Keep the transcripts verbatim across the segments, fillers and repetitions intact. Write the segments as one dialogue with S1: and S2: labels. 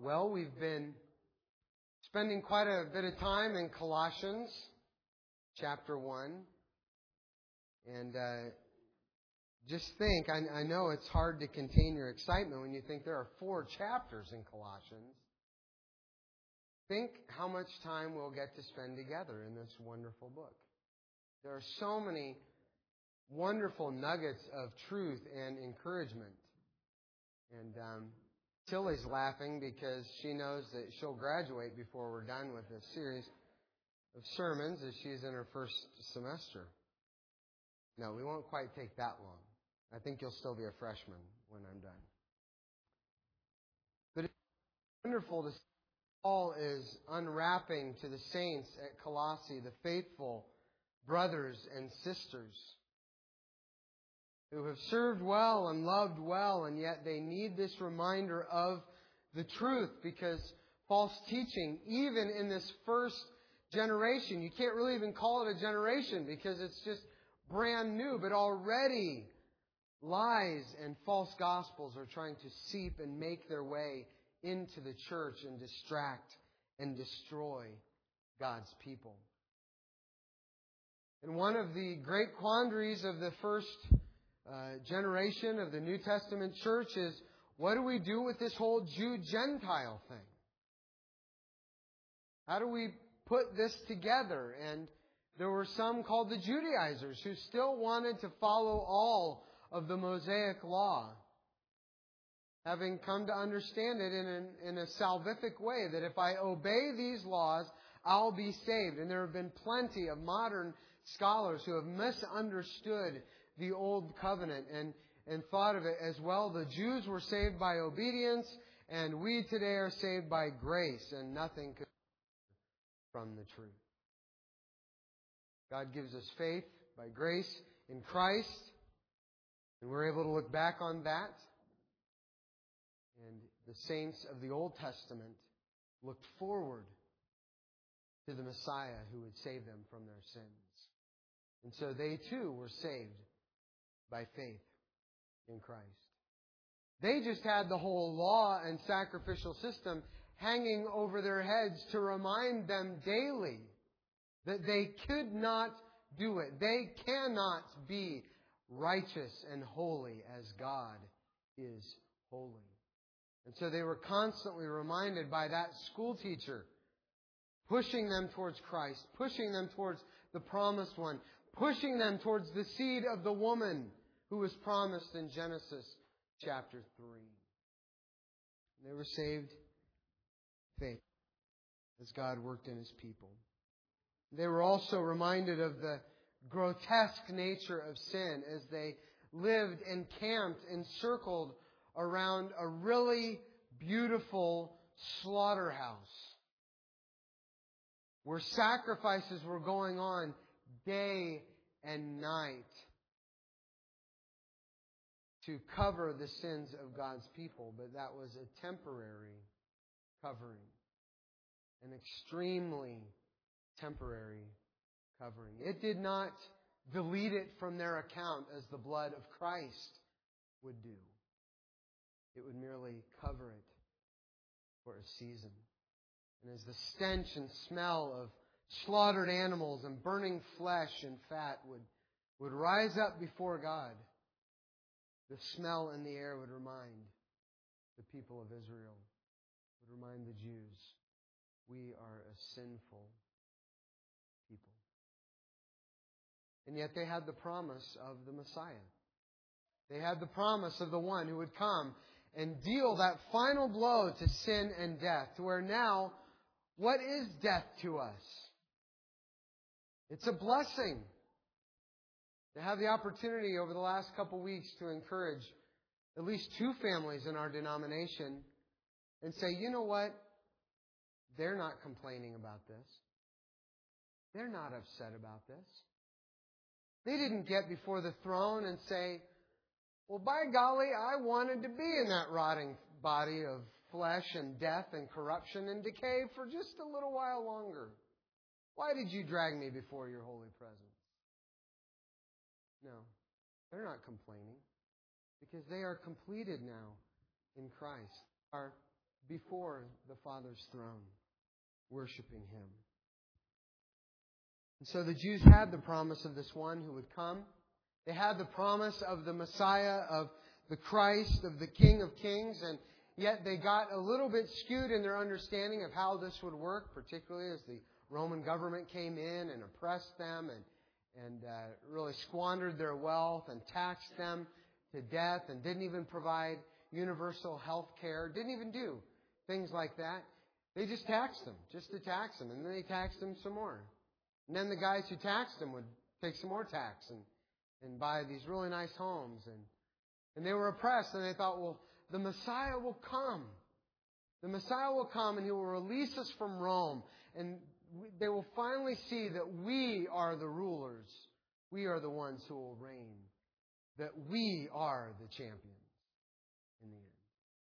S1: Well, we've been spending quite a bit of time in Colossians chapter one. And uh, just think, I, I know it's hard to contain your excitement when you think there are four chapters in Colossians. Think how much time we'll get to spend together in this wonderful book. There are so many wonderful nuggets of truth and encouragement. And um, Tilly's laughing because she knows that she'll graduate before we're done with this series of sermons as she's in her first semester. No, we won't quite take that long. I think you'll still be a freshman when I'm done. But it's wonderful to see Paul is unwrapping to the saints at Colossae, the faithful brothers and sisters who have served well and loved well, and yet they need this reminder of the truth, because false teaching, even in this first generation, you can't really even call it a generation because it's just brand new, but already lies and false gospels are trying to seep and make their way into the church and distract and destroy God's people. And one of the great quandaries of the first uh, generation of the New Testament church is, what do we do with this whole Jew-Gentile thing? How do we put this together? And there were some called the Judaizers who still wanted to follow all of the Mosaic law, having come to understand it in, an, in a salvific way, that if I obey these laws, I'll be saved. And there have been plenty of modern scholars who have misunderstood the Old Covenant and, and thought of it as, well, the Jews were saved by obedience, and we today are saved by grace, and nothing could from the truth. God gives us faith by grace in Christ, and we're able to look back on that. And the saints of the Old Testament looked forward to the Messiah who would save them from their sins. And so they too were saved by faith in Christ. They just had the whole law and sacrificial system hanging over their heads to remind them daily that they could not do it. They cannot be righteous and holy as God is holy. And so they were constantly reminded by that school teacher, pushing them towards Christ, pushing them towards the promised one, pushing them towards the seed of the woman who was promised in Genesis chapter three. They were saved faith as God worked in His people. They were also reminded of the grotesque nature of sin as they lived encamped, encircled around a really beautiful slaughterhouse where sacrifices were going on day and night to cover the sins of God's people. But that was a temporary covering, an extremely temporary covering. It did not delete it from their account as the blood of Christ would do. It would merely cover it for a season. And as the stench and smell of slaughtered animals and burning flesh and fat would, would rise up before God, the smell in the air would remind the people of Israel, would remind the Jews, we are a sinful people. And yet they had the promise of the Messiah. They had the promise of the one who would come and deal that final blow to sin and death, to where now, what is death to us? It's a blessing. To have the opportunity over the last couple weeks to encourage at least two families in our denomination and say, you know what? They're not complaining about this. They're not upset about this. They didn't get before the throne and say, well, by golly, I wanted to be in that rotting body of flesh and death and corruption and decay for just a little while longer. Why did you drag me before your holy presence? No, they're not complaining because they are completed now in Christ. Are before the Father's throne, worshiping Him. And so the Jews had the promise of this one who would come. They had the promise of the Messiah, of the Christ, of the King of Kings, and yet they got a little bit skewed in their understanding of how this would work, particularly as the Roman government came in and oppressed them and and uh, really squandered their wealth and taxed them to death and didn't even provide universal health care, didn't even do things like that. They just taxed them, just to tax them, and then they taxed them some more. And then the guys who taxed them would take some more tax and, and buy these really nice homes. And, and they were oppressed, and they thought, well, the Messiah will come. The Messiah will come, and He will release us from Rome. And they will finally see that we are the rulers. We are the ones who will reign. That we are the champions in the end.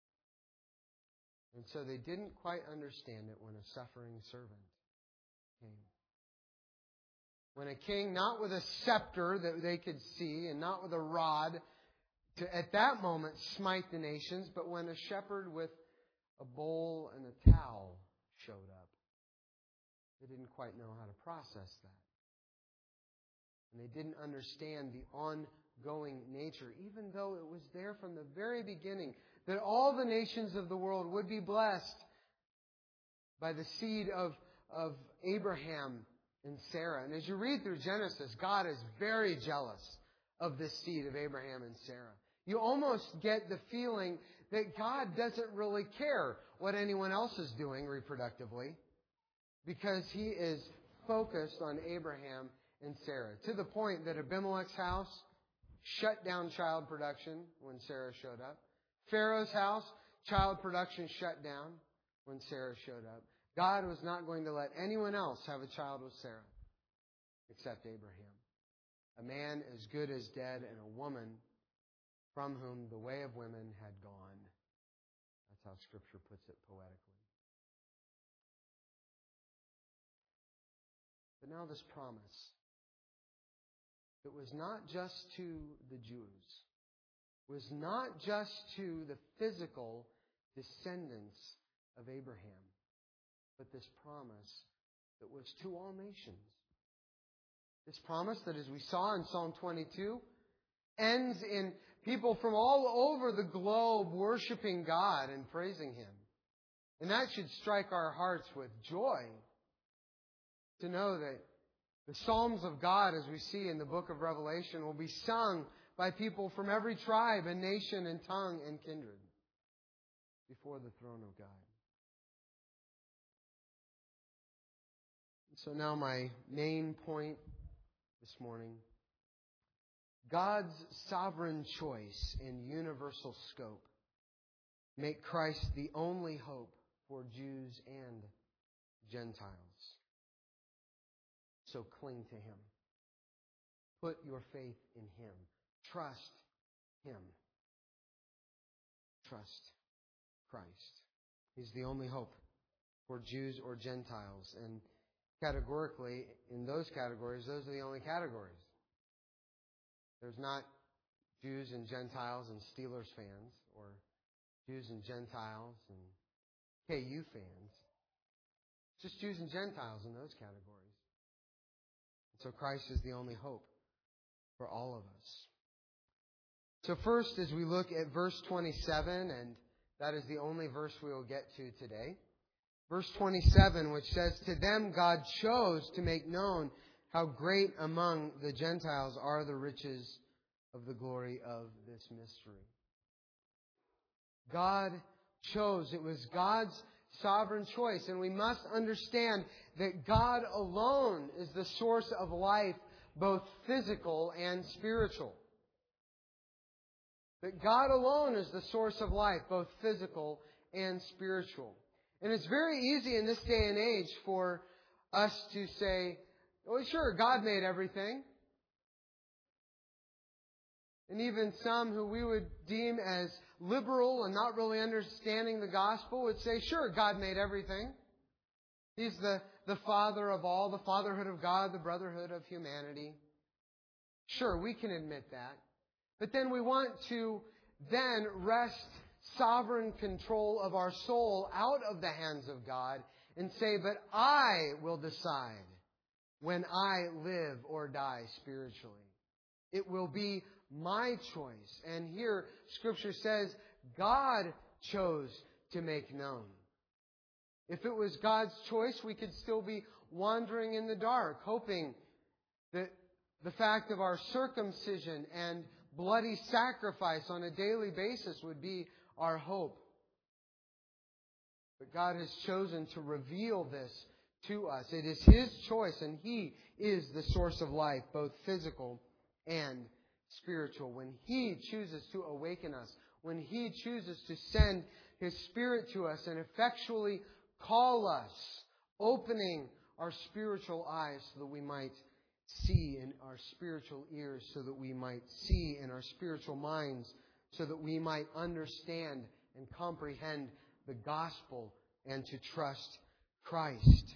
S1: And so they didn't quite understand it when a suffering servant came. When a king, not with a scepter that they could see and not with a rod to at that moment smite the nations, but when a shepherd with a bowl and a towel showed up. They didn't quite know how to process that. And they didn't understand the ongoing nature, even though it was there from the very beginning, that all the nations of the world would be blessed by the seed of, of Abraham and Sarah. And as you read through Genesis, God is very jealous of this seed of Abraham and Sarah. You almost get the feeling that God doesn't really care what anyone else is doing reproductively, because He is focused on Abraham and Sarah. To the point that Abimelech's house shut down child production when Sarah showed up. Pharaoh's house, child production shut down when Sarah showed up. God was not going to let anyone else have a child with Sarah except Abraham. A man as good as dead and a woman from whom the way of women had gone. That's how Scripture puts it poetically. But now this promise, it was not just to the Jews, was not just to the physical descendants of Abraham, but this promise that was to all nations. This promise that, as we saw in Psalm twenty-two, ends in people from all over the globe worshiping God and praising Him. And that should strike our hearts with joy to know that the Psalms of God, as we see in the book of Revelation, will be sung by people from every tribe and nation and tongue and kindred before the throne of God. So now my main point this morning. God's sovereign choice and universal scope make Christ the only hope for Jews and Gentiles. So cling to Him. Put your faith in Him. Trust Him. Trust Christ. He's the only hope for Jews or Gentiles. And categorically, in those categories, those are the only categories. There's not Jews and Gentiles and Steelers fans, or Jews and Gentiles and K U fans. It's just Jews and Gentiles in those categories. So Christ is the only hope for all of us. So first, as we look at verse twenty-seven, and that is the only verse we will get to today. Verse twenty-seven, which says, "To them God chose to make known how great among the Gentiles are the riches of the glory of this mystery." God chose. It was God's sovereign choice. And we must understand that God alone is the source of life, both physical and spiritual. That God alone is the source of life, both physical and spiritual. And it's very easy in this day and age for us to say, "Oh, sure, God made everything." And even some who we would deem as liberal and not really understanding the gospel would say, "Sure, God made everything. He's the, the Father of all, the fatherhood of God, the brotherhood of humanity." Sure, we can admit that. But then we want to then rest sovereign control of our soul out of the hands of God and say, but I will decide when I live or die spiritually. It will be my choice. And here Scripture says God chose to make known. If it was God's choice, we could still be wandering in the dark, hoping that the fact of our circumcision and bloody sacrifice on a daily basis would be our hope. But God has chosen to reveal this to us. It is His choice, and He is the source of life, both physical and spiritual. When He chooses to awaken us, when He chooses to send His Spirit to us and effectually call us, opening our spiritual eyes so that we might see, in our spiritual ears so that we might see, in our spiritual minds so that we might understand and comprehend the gospel and to trust Christ.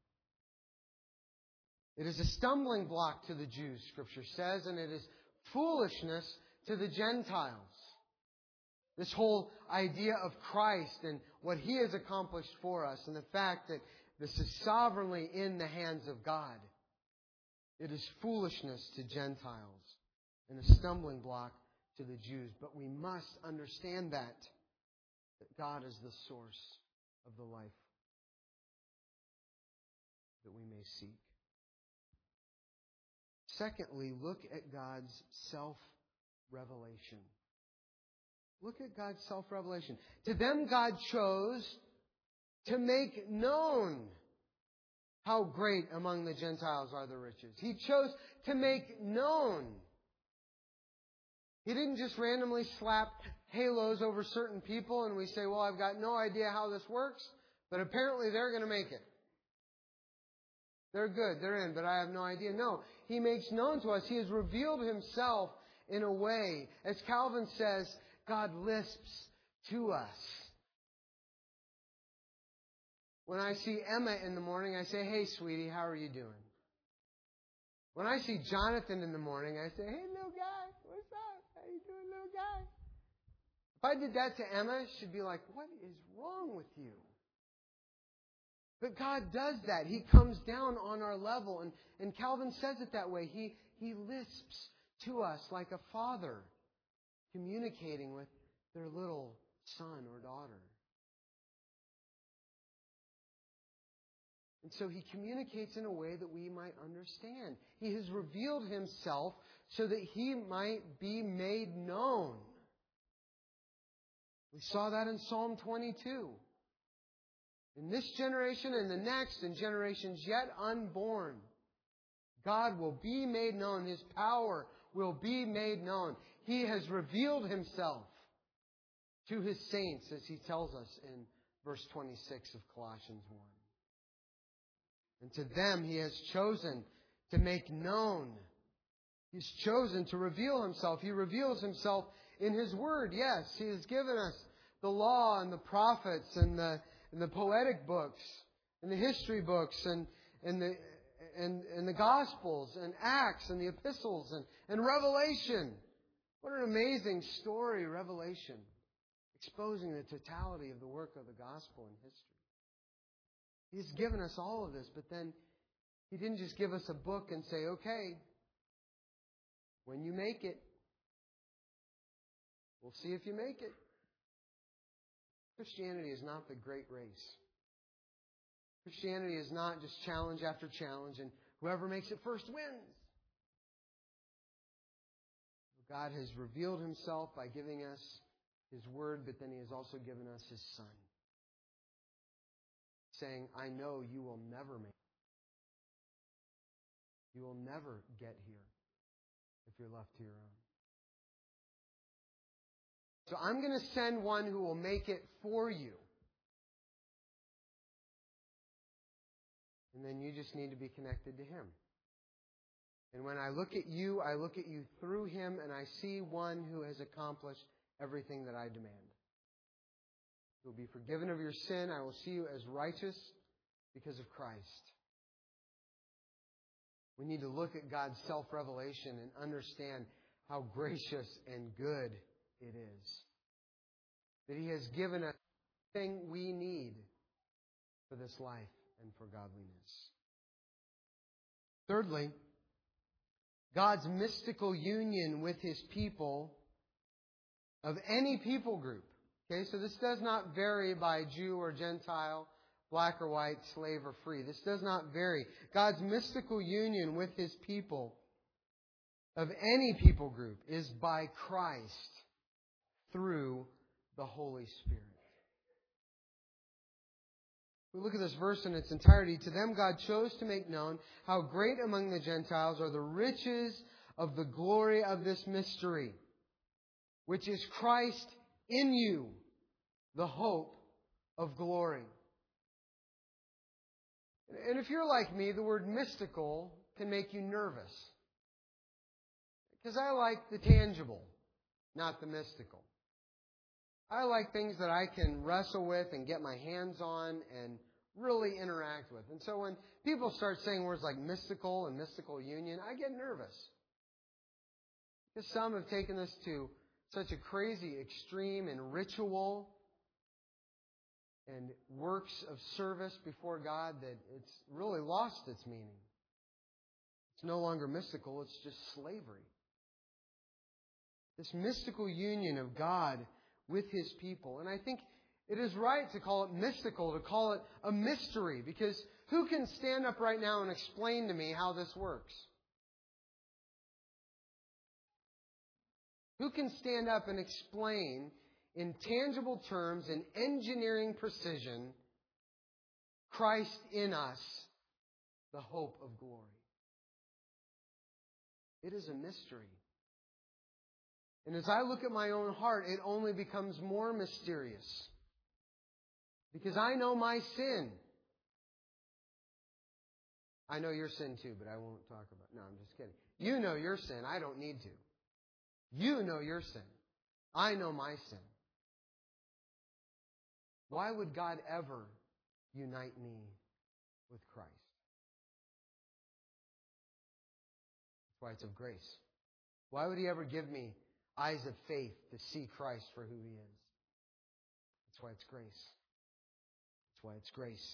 S1: It is a stumbling block to the Jews, Scripture says, and it is foolishness to the Gentiles. This whole idea of Christ and what He has accomplished for us and the fact that this is sovereignly in the hands of God. It is foolishness to Gentiles and a stumbling block to the Jews. But we must understand that, that God is the source of the life that we may seek. Secondly, look at God's self-revelation. Look at God's self-revelation. To them, God chose to make known how great among the Gentiles are the riches. He chose to make known. He didn't just randomly slap halos over certain people and we say, well, I've got no idea how this works, but apparently they're going to make it. They're good, they're in, but I have no idea. No, He makes known to us. He has revealed Himself in a way, as Calvin says, God lisps to us. When I see Emma in the morning, I say, hey, sweetie, how are you doing? When I see Jonathan in the morning, I say, hey, little guy, what's up? How you doing, little guy? If I did that to Emma, she'd be like, what is wrong with you? But God does that. He comes down on our level. And, and Calvin says it that way. He, he lisps to us like a father communicating with their little son or daughter. And so He communicates in a way that we might understand. He has revealed Himself so that He might be made known. We saw that in Psalm twenty-two. In this generation and the next and generations yet unborn, God will be made known. His power will be made known. He has revealed Himself to His saints, as He tells us in verse twenty-six of Colossians one. And to them He has chosen to make known. He's chosen to reveal Himself. He reveals Himself in His Word. Yes, He has given us the law and the prophets and the, and the poetic books and the history books and, and, the, and, and the Gospels and Acts and the epistles and, and Revelation. What an amazing story, Revelation, exposing the totality of the work of the Gospel in history. He's given us all of this, but then He didn't just give us a book and say, okay, when you make it, we'll see if you make it. Christianity is not the great race. Christianity is not just challenge after challenge and whoever makes it first wins. God has revealed Himself by giving us His Word, but then He has also given us His Son, saying, I know you will never make it. You will never get here if you're left to your own. So I'm going to send one who will make it for you. And then you just need to be connected to Him. And when I look at you, I look at you through Him, and I see one who has accomplished everything that I demand. You will be forgiven of your sin. I will see you as righteous because of Christ. We need to look at God's self-revelation and understand how gracious and good it is. that He has given us everything we need for this life and for godliness. Thirdly, God's mystical union with His people of any people group. Okay, so this does not vary by Jew or Gentile, black or white, slave or free. This does not vary. God's mystical union with His people of any people group is by Christ through the Holy Spirit. We look at this verse in its entirety. To them God chose to make known how great among the Gentiles are the riches of the glory of this mystery, which is Christ in you, the hope of glory. And if you're like me, the word mystical can make you nervous. Because I like the tangible, not the mystical. I like things that I can wrestle with and get my hands on and really interact with. And so when people start saying words like mystical and mystical union, I get nervous. Because some have taken this to such a crazy extreme in ritual and works of service before God that it's really lost its meaning. It's no longer mystical, it's just slavery. This mystical union of God with His people. And I think it is right to call it mystical, to call it a mystery, because who can stand up right now and explain to me how this works? Who can stand up and explain in tangible terms, in engineering precision, Christ in us, the hope of glory? It is a mystery. And as I look at my own heart, it only becomes more mysterious. Because I know my sin. I know your sin too, but I won't talk about it. No, I'm just kidding. You know your sin. I don't need to. You know your sin. I know my sin. Why would God ever unite me with Christ? That's why it's of grace. Why would He ever give me eyes of faith to see Christ for who He is? That's why it's grace. That's why it's grace.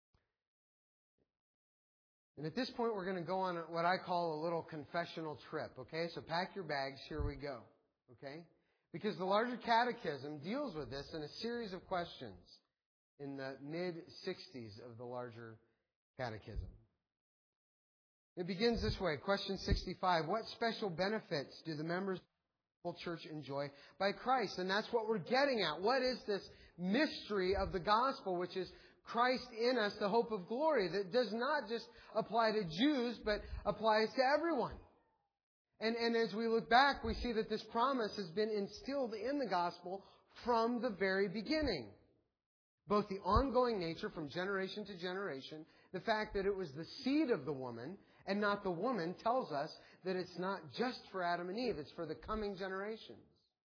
S1: And at this point, we're going to go on what I call a little confessional trip. Okay, so pack your bags. Here we go. Okay? Because the larger catechism deals with this in a series of questions in the mid-sixties of the larger catechism. It begins this way. Question sixty-five. What special benefits do the members of the church enjoy by Christ? And that's what we're getting at. What is this mystery of the gospel, which is Christ in us, the hope of glory, that does not just apply to Jews, but applies to everyone? And, and as we look back, we see that this promise has been instilled in the gospel from the very beginning. Both the ongoing nature from generation to generation, the fact that it was the seed of the woman and not the woman tells us that it's not just for Adam and Eve, it's for the coming generations.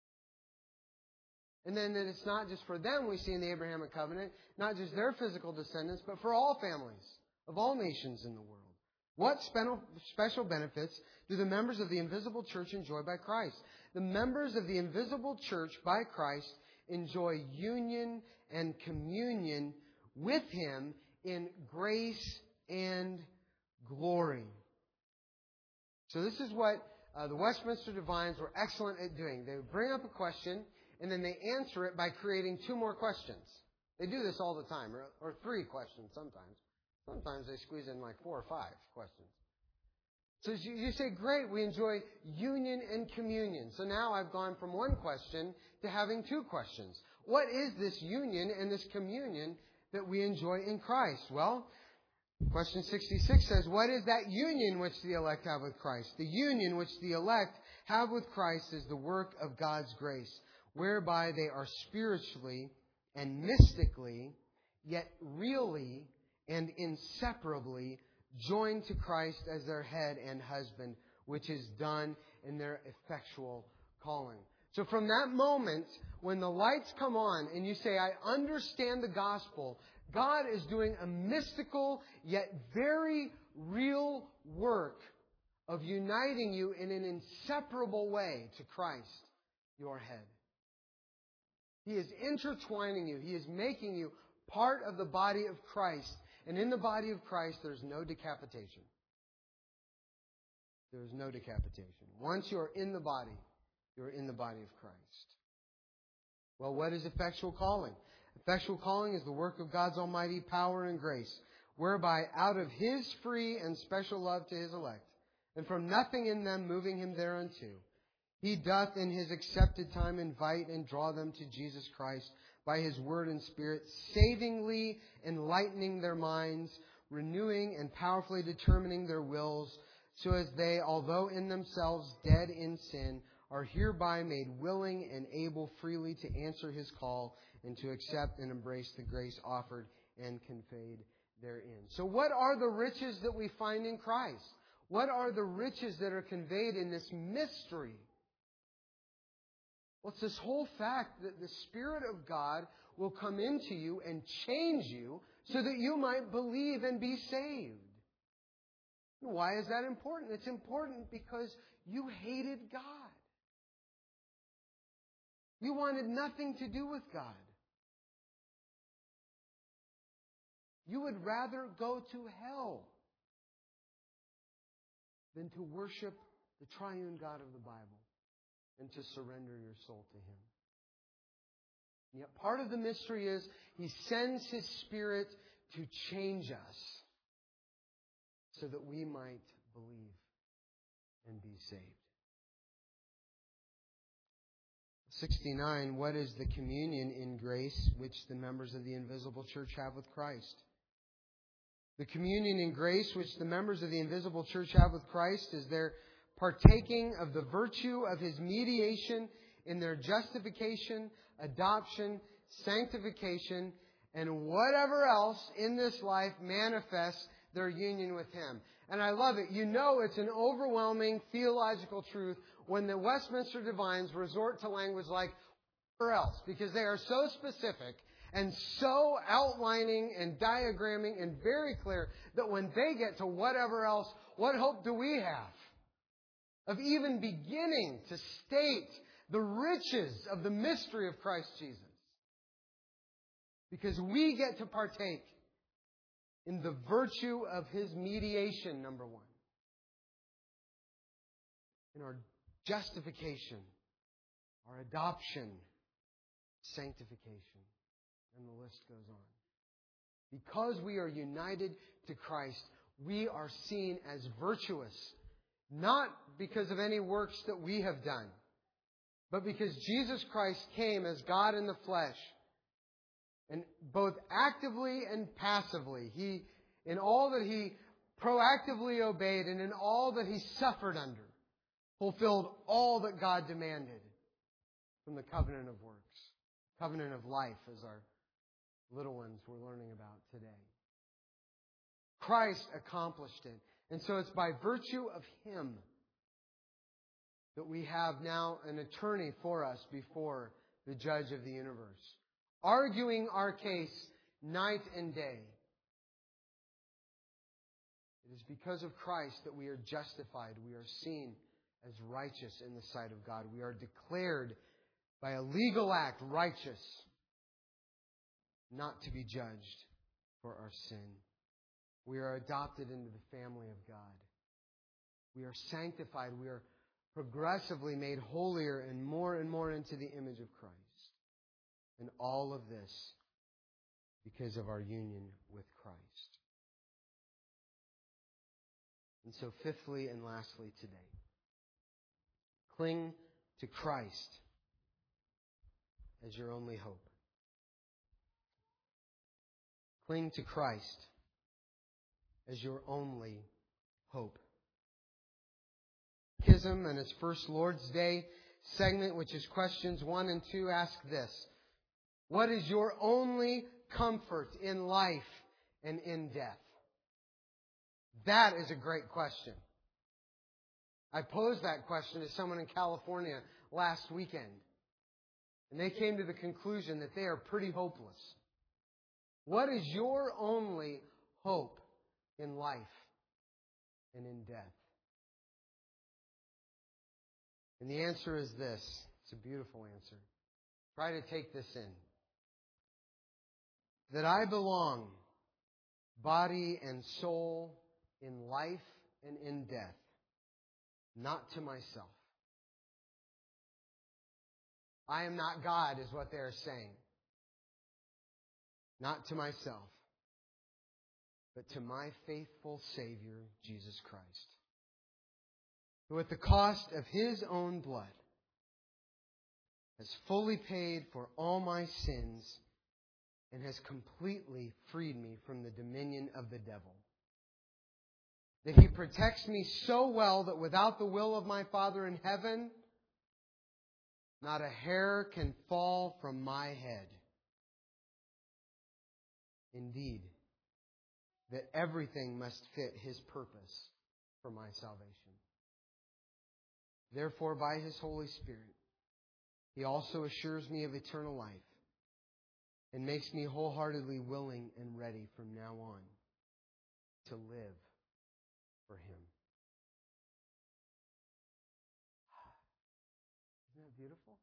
S1: And then that it's not just for them, we see in the Abrahamic covenant, not just their physical descendants, but for all families of all nations in the world. What special benefits do the members of the invisible church enjoy by Christ? The members of the invisible church by Christ enjoy union and communion with Him in grace and glory. So this is what uh, the Westminster Divines were excellent at doing. They would bring up a question, and then they answer it by creating two more questions. They do this all the time, or, or three questions sometimes. Sometimes they squeeze in like four or five questions. So you, you say, great, we enjoy union and communion. So now I've gone from one question to having two questions. What is this union and this communion that we enjoy in Christ? Well, question sixty-six says, what is that union which the elect have with Christ? The union which the elect have with Christ is the work of God's grace, whereby they are spiritually and mystically, yet really and inseparably joined to Christ as their head and husband, which is done in their effectual calling. So from that moment, when the lights come on and you say, I understand the gospel, God is doing a mystical yet very real work of uniting you in an inseparable way to Christ, your head. He is intertwining you. He is making you part of the body of Christ. And in the body of Christ, there's no decapitation. There is no decapitation. Once you are in the body, you are in the body of Christ. Well, what is effectual calling? Effectual calling is the work of God's almighty power and grace, whereby out of His free and special love to His elect, and from nothing in them moving Him thereunto, He doth in His accepted time invite and draw them to Jesus Christ by His word and Spirit, savingly enlightening their minds, renewing and powerfully determining their wills, so as they, although in themselves dead in sin, are hereby made willing and able freely to answer His call and to accept and embrace the grace offered and conveyed therein. So what are the riches that we find in Christ? What are the riches that are conveyed in this mystery? Well, it's this whole fact that the Spirit of God will come into you and change you so that you might believe and be saved. Why is that important? It's important because you hated God. You wanted nothing to do with God. You would rather go to hell than to worship the triune God of the Bible and to surrender your soul to Him. And yet part of the mystery is He sends His Spirit to change us so that we might believe and be saved. sixty-nine, what is the communion in grace which the members of the invisible church have with Christ? The communion in grace which the members of the invisible church have with Christ is their partaking of the virtue of His mediation in their justification, adoption, sanctification, and whatever else in this life manifests their union with Him. And I love it. You know it's an overwhelming theological truth when the Westminster Divines resort to language like whatever else, because they are so specific and so outlining and diagramming and very clear that when they get to whatever else, what hope do we have of even beginning to state the riches of the mystery of Christ Jesus? Because we get to partake in the virtue of His mediation, number one. In our justification, our adoption, sanctification, and the list goes on. Because we are united to Christ, we are seen as virtuous, not because of any works that we have done, but because Jesus Christ came as God in the flesh, and both actively and passively, He, in all that He proactively obeyed and in all that He suffered under, fulfilled all that God demanded from the covenant of works, covenant of life, as our little ones were learning about today. Christ accomplished it. And so it's by virtue of Him that we have now an attorney for us before the judge of the universe, arguing our case night and day. It is because of Christ that we are justified. We are seen as righteous in the sight of God. We are declared by a legal act righteous, not to be judged for our sin. We are adopted into the family of God. We are sanctified. We are progressively made holier and more and more into the image of Christ. And all of this because of our union with Christ. And so fifthly and lastly today, cling to Christ as your only hope. Cling to Christ as your only hope. Catechism and its first Lord's Day segment, which is questions one and two, ask this: what is your only comfort in life and in death? That is a great question. I posed that question to someone in California last weekend, and they came to the conclusion that they are pretty hopeless. What is your only hope in life and in death? And the answer is this. It's a beautiful answer. Try to take this in. That I belong, body and soul, in life and in death, not to myself. I am not God, is what they are saying. Not to myself, but to my faithful Savior, Jesus Christ, who at the cost of His own blood has fully paid for all my sins and has completely freed me from the dominion of the devil. That He protects me so well that without the will of my Father in heaven, not a hair can fall from my head. Indeed, that everything must fit His purpose for my salvation. Therefore, by His Holy Spirit, He also assures me of eternal life and makes me wholeheartedly willing and ready from now on to live for Him. Isn't that beautiful?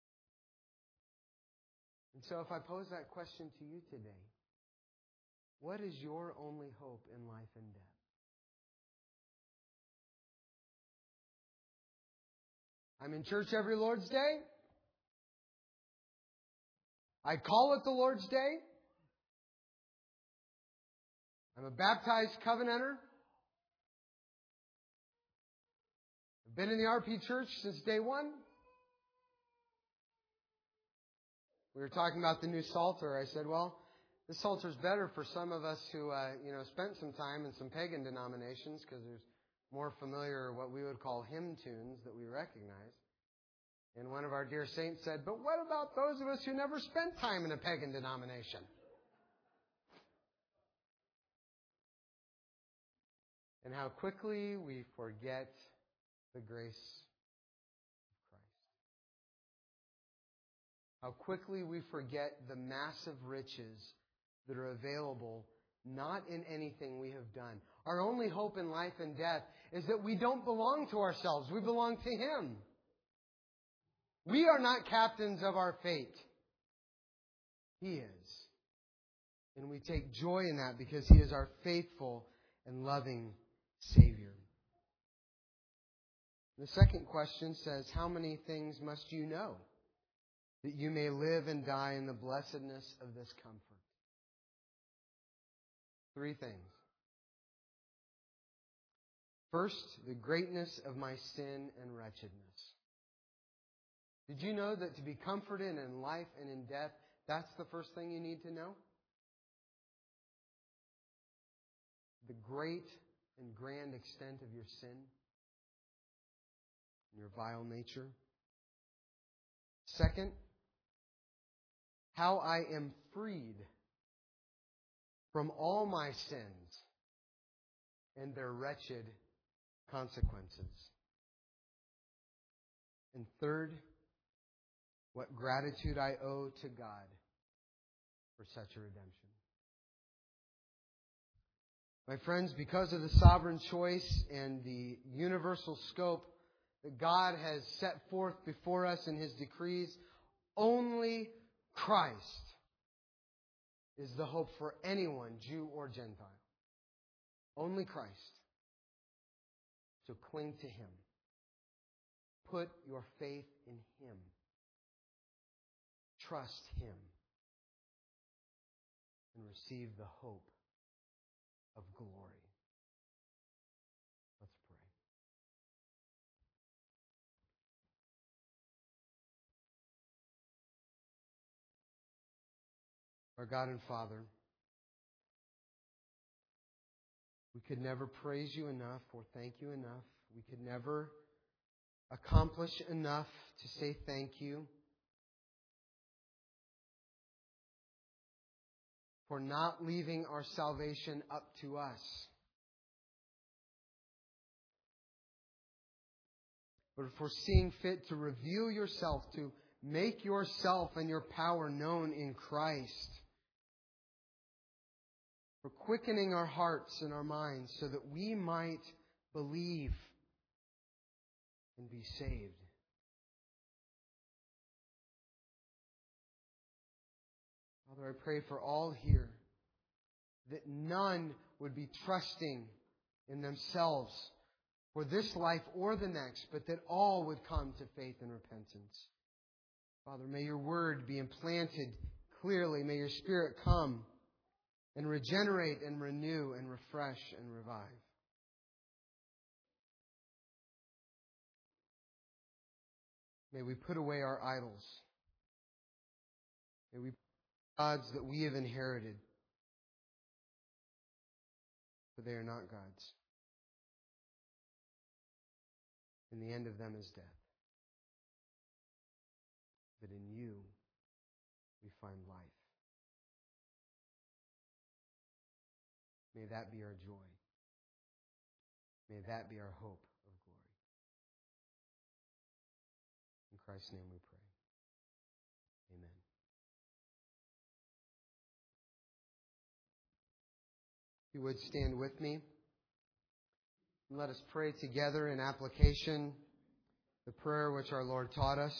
S1: And so if I pose that question to you today, what is your only hope in life and death? I'm in church every Lord's Day. I call it the Lord's Day. I'm a baptized covenanter. I've been in the R P church since day one. We were talking about the new Psalter. I said, well, this Psalter's better for some of us who, uh, you know, spent some time in some pagan denominations because there's more familiar, what we would call hymn tunes that we recognize. And one of our dear saints said, but what about those of us who never spent time in a pagan denomination? And how quickly we forget the grace of Christ. How quickly we forget the massive riches that are available not in anything we have done. Our only hope in life and death is that we don't belong to ourselves. We belong to Him. We are not captains of our fate. He is. And we take joy in that because He is our faithful and loving Savior. The second question says, how many things must you know that you may live and die in the blessedness of this comfort? Three things. First, the greatness of my sin and wretchedness. Did you know that to be comforted in life and in death, that's the first thing you need to know? The great and grand extent of your sin and your vile nature. Second, how I am freed from all my sins and their wretched consequences. And third, what gratitude I owe to God for such a redemption. My friends, because of the sovereign choice and the universal scope that God has set forth before us in His decrees, only Christ is the hope for anyone, Jew or Gentile. Only Christ. So cling to Him. Put your faith in Him. Trust Him. And receive the hope of glory. Let's pray. Our God and Father, we could never praise You enough or thank You enough. We could never accomplish enough to say thank You for not leaving our salvation up to us, but for seeing fit to reveal Yourself, to make Yourself and Your power known in Christ, for quickening our hearts and our minds so that we might believe and be saved. Father, I pray for all here that none would be trusting in themselves for this life or the next, but that all would come to faith and repentance. Father, may your word be implanted clearly. May your Spirit come and regenerate and renew and refresh and revive. May we put away our idols. May we put gods that we have inherited, for they are not gods. And the end of them is death. But in you we find life. May that be our joy. May that be our hope of glory. In Christ's name we pray. Amen. If you would stand with me, and let us pray together in application the prayer which our Lord taught us.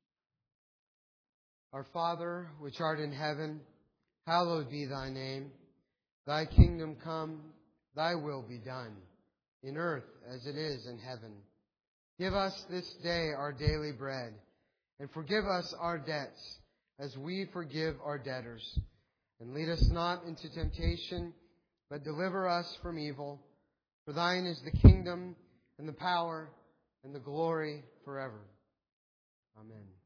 S1: Our Father, which art in heaven, hallowed be thy name. Thy kingdom come, thy will be done, in earth as it is in heaven. Give us this day our daily bread, and forgive us our debts, as we forgive our debtors. And lead us not into temptation, but deliver us from evil. For thine is the kingdom, and the power, and the glory forever. Amen.